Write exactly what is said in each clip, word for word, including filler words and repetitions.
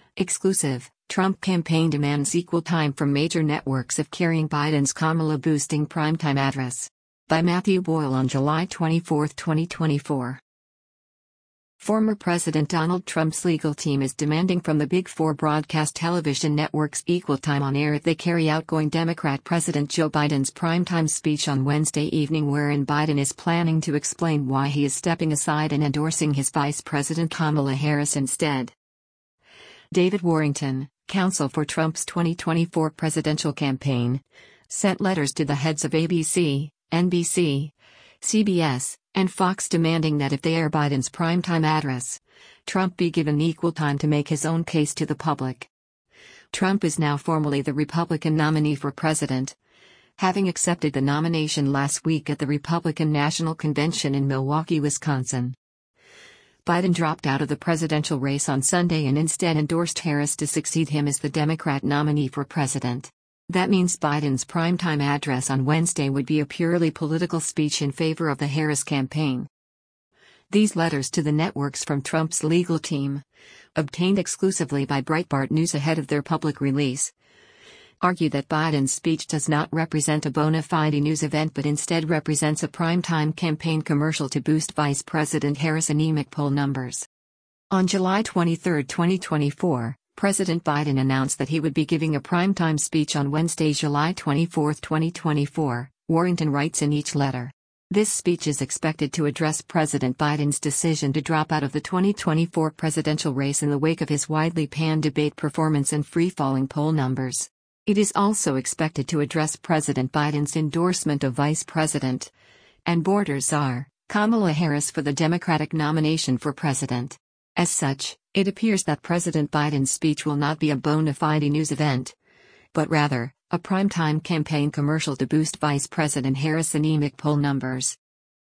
Exclusive, Trump campaign demands equal time from major networks if carrying Biden's Kamala boosting primetime address. By Matthew Boyle on July twenty-fourth, twenty twenty-four. Former President Donald Trump's legal team is demanding from the Big Four broadcast television networks equal time on air if they carry outgoing Democrat President Joe Biden's primetime speech on Wednesday evening, wherein Biden is planning to explain why he is stepping aside and endorsing his Vice President Kamala Harris instead. David Warrington, counsel for Trump's twenty twenty-four presidential campaign, sent letters to the heads of A B C, N B C, C B S, and Fox demanding that if they air Biden's primetime address, Trump be given equal time to make his own case to the public. Trump is now formally the Republican nominee for president, having accepted the nomination last week at the Republican National Convention in Milwaukee, Wisconsin. Biden dropped out of the presidential race on Sunday and instead endorsed Harris to succeed him as the Democrat nominee for president. That means Biden's primetime address on Wednesday would be a purely political speech in favor of the Harris campaign. These letters to the networks from Trump's legal team, obtained exclusively by Breitbart News ahead of their public release, argue that Biden's speech does not represent a bona fide news event but instead represents a primetime campaign commercial to boost Vice President Harris' anemic poll numbers. On July twenty-third, twenty twenty-four, President Biden announced that he would be giving a primetime speech on Wednesday, July twenty-fourth, twenty twenty-four, Warrington writes in each letter. This speech is expected to address President Biden's decision to drop out of the twenty twenty-four presidential race in the wake of his widely panned debate performance and free-falling poll numbers. It is also expected to address President Biden's endorsement of Vice President and border czar Kamala Harris for the Democratic nomination for president. As such, it appears that President Biden's speech will not be a bona fide news event, but rather, a primetime campaign commercial to boost Vice President Harris' anemic poll numbers.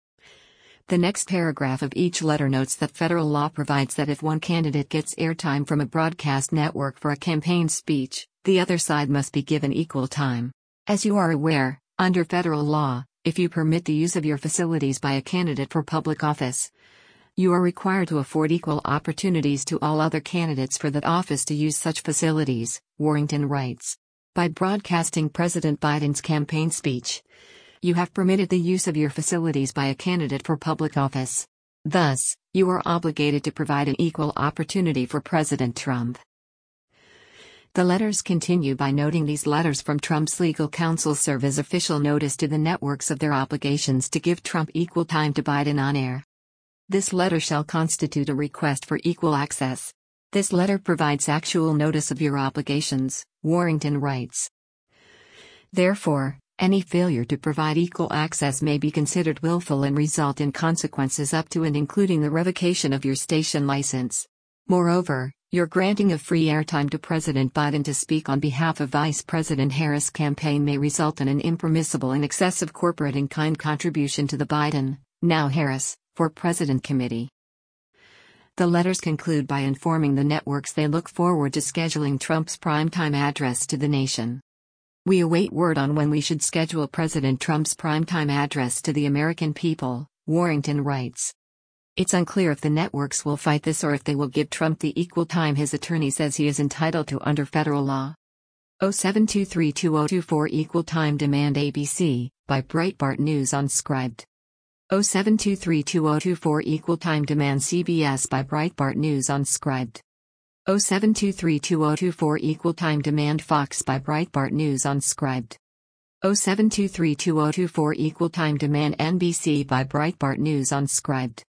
The next paragraph of each letter notes that federal law provides that if one candidate gets airtime from a broadcast network for a campaign speech, the other side must be given equal time. As you are aware, under federal law, if you permit the use of your facilities by a candidate for public office, you are required to afford equal opportunities to all other candidates for that office to use such facilities, Warrington writes. By broadcasting President Biden's campaign speech, you have permitted the use of your facilities by a candidate for public office. Thus, you are obligated to provide an equal opportunity for President Trump. The letters continue by noting these letters from Trump's legal counsel serve as official notice to the networks of their obligations to give Trump equal time to Biden on air. This letter shall constitute a request for equal access. This letter provides actual notice of your obligations, Warrington writes. Therefore, any failure to provide equal access may be considered willful and result in consequences up to and including the revocation of your station license. Moreover, your granting of free airtime to President Biden to speak on behalf of Vice President Harris' campaign may result in an impermissible and excessive corporate in kind contribution to the Biden, now Harris, for President Committee. The letters conclude by informing the networks they look forward to scheduling Trump's primetime address to the nation. We await word on when we should schedule President Trump's primetime address to the American people, Warrington writes. It's unclear if the networks will fight this or if they will give Trump the equal time his attorney says he is entitled to under federal law. oh seven two three two oh two four Equal Time Demand A B C, by Breitbart News Unscribed. oh seven two three two oh two four Equal Time Demand C B S by Breitbart News Unscribed. oh seven two three two oh two four Equal Time Demand Fox by Breitbart News Unscribed. oh seven two three two oh two four Equal Time Demand N B C by Breitbart News Unscribed.